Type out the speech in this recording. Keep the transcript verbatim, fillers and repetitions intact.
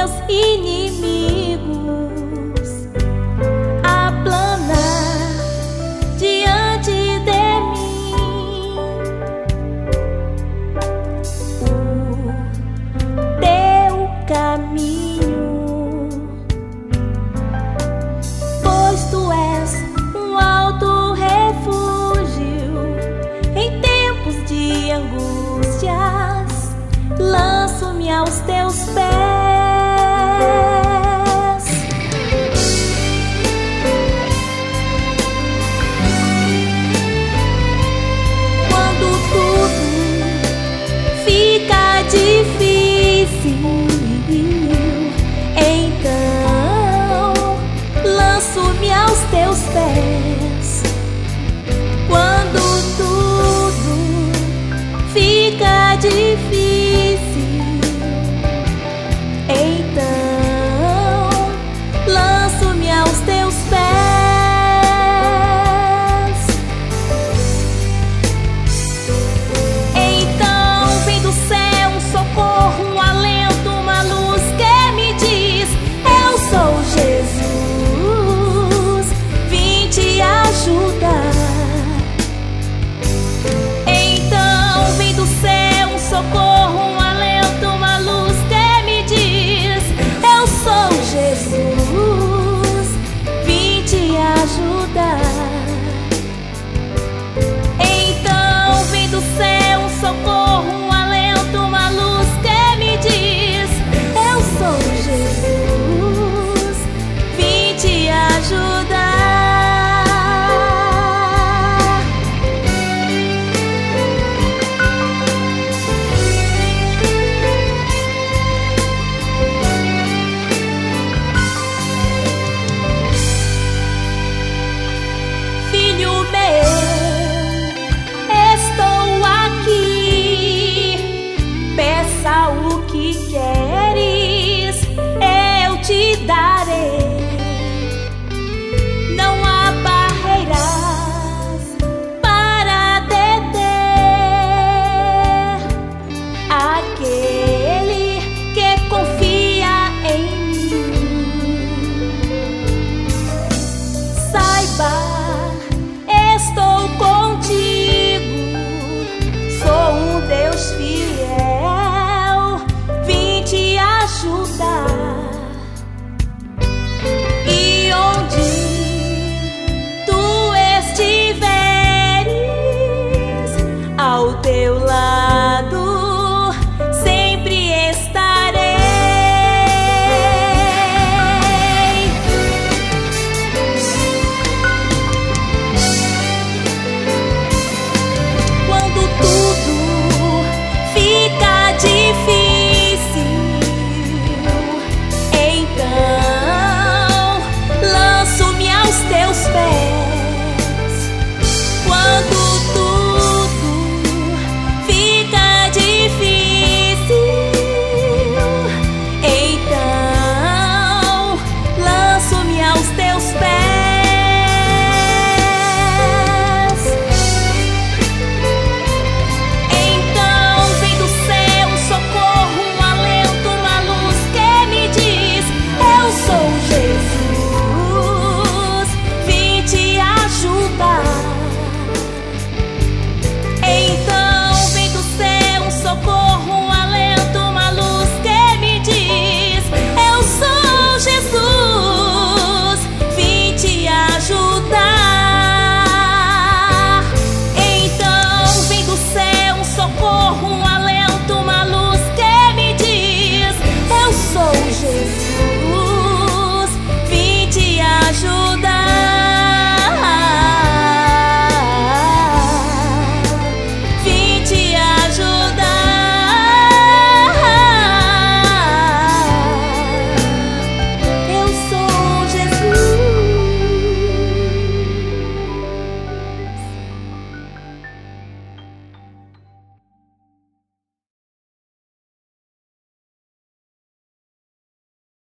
meus inimigos a planar diante de mim. O teu caminho, pois tu és um alto refúgio em tempos de angústias. Lanço-me aos teus pés. Quando tudo fica difícil, então lanço-me aos teus pés. Quando tudo fica difícil, então lanço-me aos teus pés. Então vem do céu um socorro, um alento, uma luz que me diz: eu sou Jesus, vim te ajudar. Então vem do céu um socorro, um alento, uma luz que me diz: eu sou Jesus, vim te ajudar. Então vem do céu um socorro, um alento, uma luz que me diz: eu sou Jesus, vim te ajudar. Filho meu, estou aqui. Peça o que queres, eu te darei. Não há barreiras para deter aquele que confia em mim. Saiba